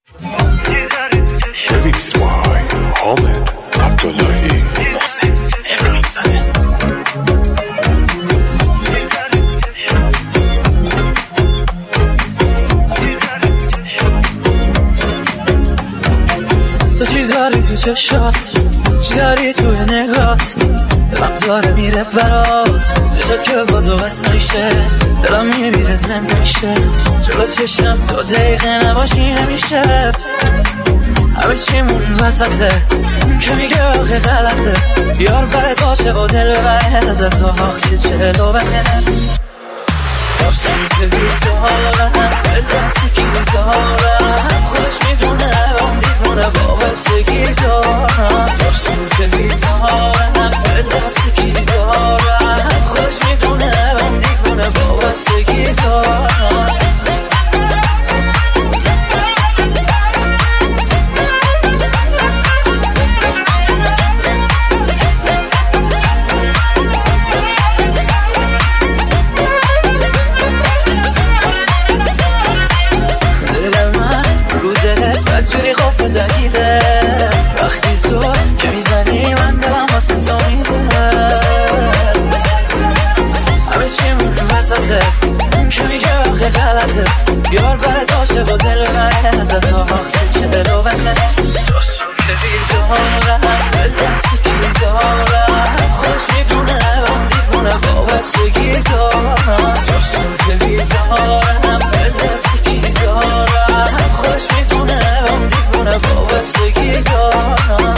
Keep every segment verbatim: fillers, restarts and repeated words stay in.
Lyrics by حامد عبداللهی. محسن ابراهیم زاده. تو چی داری تو چشات، چی داری توی نگات، دلم داره میره برات، چشات که با تو بسته میشه، دلم میمیره زنده میشه، جلو چشم دو دقیقه نباشی نمیشه، همه چیمون وسطه، اون که میگه آخه غلطه، بیار برات باشه و دل بره ازت ها آخی چلو بره دارسون که بیتارم، دل دستی کی دارم، خودش میدونه اون دیوونه وابستگی دارم، دارسون که بیتارم، دل دستی کی دارم، خودش میدونه اون دیوونه وابستگی دارم. جوری قفل دقیقه وقتی زور که میزنی من دلم واسه تو میده، همه چیمون وسطه، اون که میگه آخه غلطه، بیار برات عاشق و دل من ازت ها آخی چلو بنده داستون که بیدارم، دل دستی کی دارم، خودش میدونه اون دیوونه وابستگی دارم، داستون که بیدارم، دل دستی کی دارم، خودش میدونه اون دیوونه وابستگی دارم.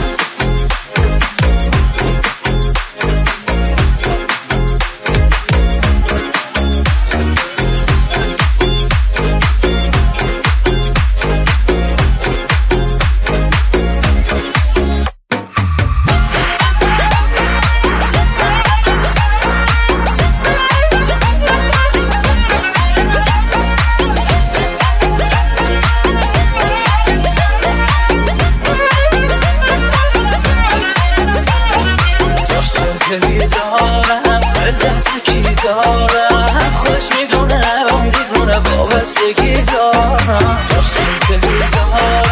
که بیدارم، دل دست کی دارم، خودش میدونه اون دیوونه وابستگی دارم، داستون که بیدارم